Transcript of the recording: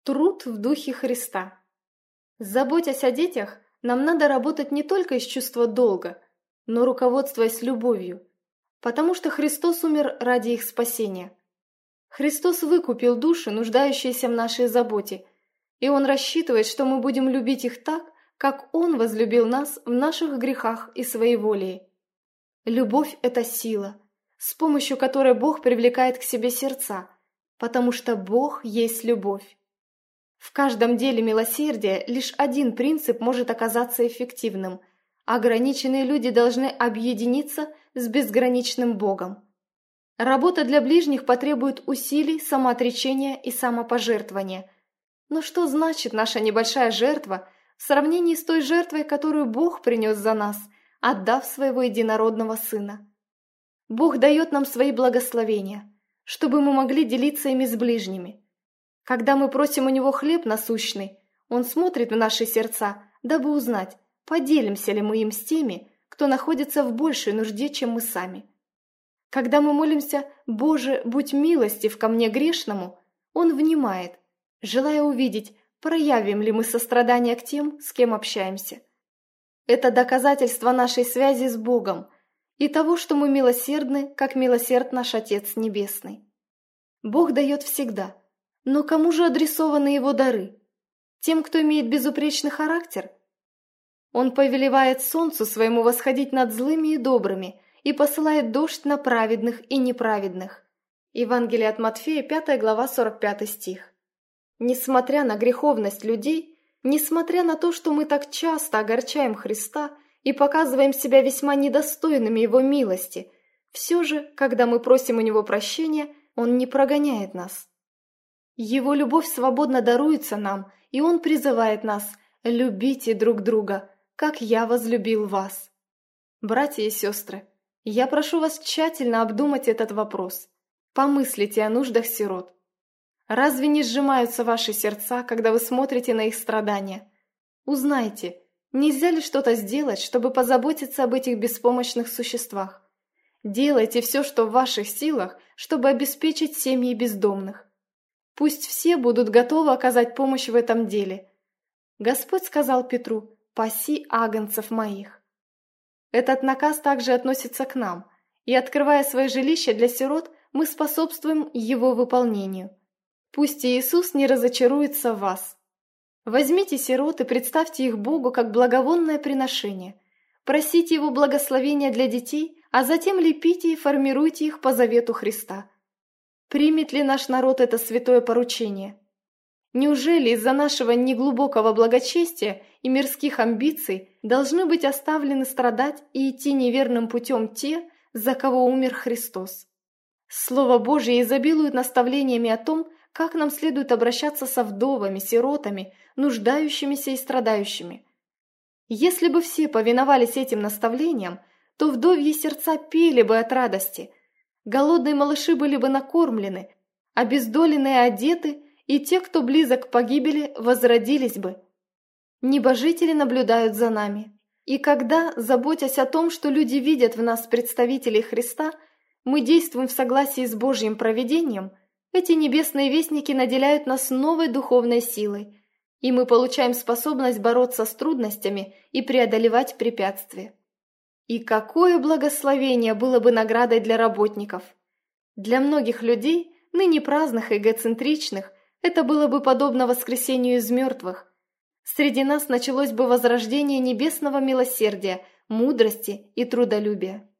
Труд в духе Христа. Заботясь о детях, нам надо работать не только из чувства долга, но руководствуясь любовью, потому что Христос умер ради их спасения. Христос выкупил души, нуждающиеся в нашей заботе, и Он рассчитывает, что мы будем любить их так, как Он возлюбил нас в наших грехах и своеволии. Любовь – это сила, с помощью которой Бог привлекает к себе сердца, потому что Бог есть любовь. В каждом деле милосердия лишь один принцип может оказаться эффективным – ограниченные люди должны объединиться с безграничным Богом. Работа для ближних потребует усилий, самоотречения и самопожертвования. Но что значит наша небольшая жертва в сравнении с той жертвой, которую Бог принес за нас, отдав своего единородного Сына? Бог дает нам свои благословения, чтобы мы могли делиться ими с ближними. Когда мы просим у Него хлеб насущный, Он смотрит в наши сердца, дабы узнать, поделимся ли мы им с теми, кто находится в большей нужде, чем мы сами. Когда мы молимся «Боже, будь милостив ко мне грешному», Он внимает, желая увидеть, проявим ли мы сострадание к тем, с кем общаемся. Это доказательство нашей связи с Богом и того, что мы милосердны, как милосерд наш Отец Небесный. Бог дает всегда, но кому же адресованы Его дары? Тем, кто имеет безупречный характер? Он повелевает солнцу своему восходить над злыми и добрыми и посылает дождь на праведных и неправедных. Евангелие от Матфея, 5 глава, 45 стих. Несмотря на греховность людей, несмотря на то, что мы так часто огорчаем Христа и показываем себя весьма недостойными Его милости, все же, когда мы просим у Него прощения, Он не прогоняет нас. Его любовь свободно даруется нам, и Он призывает нас «любите друг друга, как я возлюбил вас». Братья и сестры, я прошу вас тщательно обдумать этот вопрос. Помыслите о нуждах сирот. Разве не сжимаются ваши сердца, когда вы смотрите на их страдания? Узнайте, нельзя ли что-то сделать, чтобы позаботиться об этих беспомощных существах? Делайте все, что в ваших силах, чтобы обеспечить семьи бездомных. Пусть все будут готовы оказать помощь в этом деле. Господь сказал Петру: «Паси агнцев моих». Этот наказ также относится к нам, и, открывая свои жилища для сирот, мы способствуем его выполнению. Пусть Иисус не разочаруется в вас. Возьмите сирот и представьте их Богу как благовонное приношение. Просите Его благословения для детей, а затем лепите и формируйте их по завету Христа. Примет ли наш народ это святое поручение? Неужели из-за нашего неглубокого благочестия и мирских амбиций должны быть оставлены страдать и идти неверным путем те, за кого умер Христос? Слово Божье изобилует наставлениями о том, как нам следует обращаться со вдовами, сиротами, нуждающимися и страдающими. Если бы все повиновались этим наставлениям, то вдовьи сердца пели бы от радости, голодные малыши были бы накормлены, обездоленные одеты, и те, кто близок к погибели, возродились бы. Небожители наблюдают за нами. И когда, заботясь о том, что люди видят в нас представителей Христа, мы действуем в согласии с Божьим провидением, эти небесные вестники наделяют нас новой духовной силой, и мы получаем способность бороться с трудностями и преодолевать препятствия. И какое благословение было бы наградой для работников! Для многих людей, ныне праздных и эгоцентричных, это было бы подобно воскресению из мертвых. Среди нас началось бы возрождение небесного милосердия, мудрости и трудолюбия.